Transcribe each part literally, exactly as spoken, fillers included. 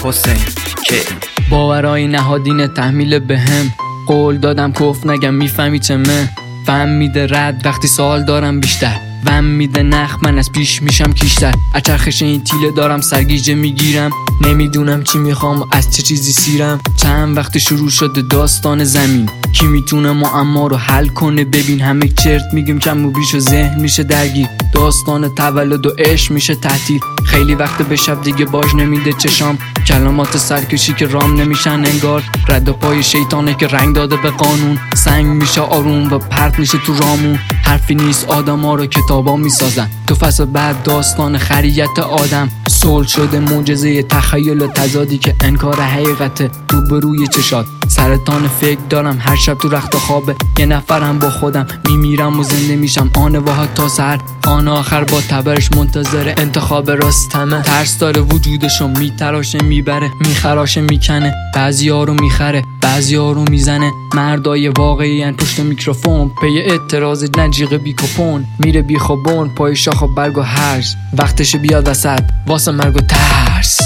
حسین که باورای نهادین تحمیل بهم، قول دادم کف نگم میفهمی چه مه، فهم میده رد وقتی سوال دارم بیشتر، وم میده نخ من از پیش میشم کیشتر، از چرخش این تیله دارم سرگیجه میگیرم، نمیدونم چی میخوام و از چه چیزی سیرم. چند وقت شروع شده داستان زمین، کی میتونه معما رو حل کنه؟ ببین همه چرت میگیم کم و بیش و ذهن میشه درگیر، داستان تولد و عشق میشه تعطیل، خیلی وقت به شب دیگه باج نمیده چشام، کلمات سرکشی که رام نمیشن انگار، رد و پای شیطانه که رنگ داده به قانون، سنگ میشه آروم و پرت میشه تو رامون، حرفی نیست آدم ها رو کتابا میسازن، تو فصل بعد داستان خریت آدم، صلح شده معجزه تخیل و تضادی که انکار حقیقت رو به روی چشات، سرطان فکر دارم هر شب تو رخت خوابه، یه نفرم با خودم میمیرم و زنده میشم، آن واحد تا سر آن آخر با تبرش منتظر انتخاب راستمه، ترس داره وجودشو میتراشه میبره میخراشه میکنه، بعضی ها رو میخره بعضی ها رو میزنه، مردای واقعی ان پشت میکروفون، پی اعتراض نجیق بی کپون، میره بی خوبون پای شاخ و برگ و هرز، وقتش بیاد وسط واسه مرگ و ترس.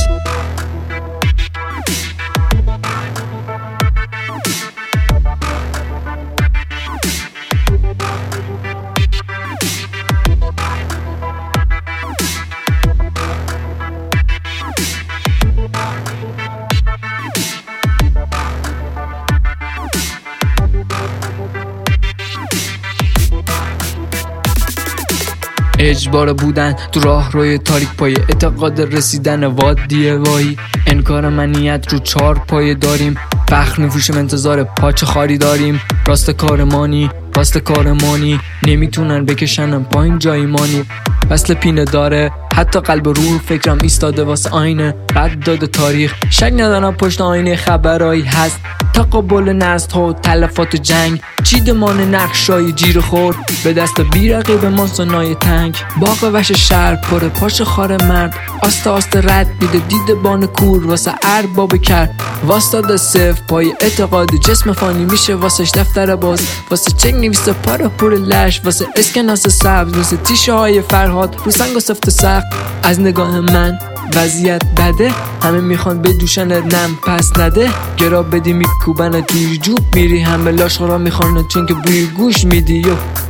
اجبار بودن تو راه روی تاریک پای اعتقاد رسیدن وادی وایی، انکار منیت رو چار پای داریم، فخر میفروشیم انتظار پاچه خاری داریم، راست کارمانی راست کارمانی نمیتونن بکشنم پایین جایمانی، وصل پینه داره حتی قلب و روح، فکرم ایستاده واسه آینه رد داده تاریخ، شک ندارم پشت آینه خبرایی هست، تقابل نسل ها و تلفات جنگ، چیدمان نقشای جیر خورد به دست بی رقیب ما سنای تنگ، باغ وش شهر پر پاش خار مرد، آسته آسته رد میده دید بان کور واسه ارباب کرد، واسطاد صف پای اعتقاد جسم فانی میشه واسش دفتر باز، واسه چنگ نویسه پارا پر لش، واسه اسکناس سبز واسه تیشه های فرهاد رو سنگ و سفت سخت، از نگاه من وضعیت بده، همه میخوان بدوشن نم پس نده، گرا بدی میکوبن توی جوب میری، همه لاش خورا میخوان چون که بوی گوش میدی، یو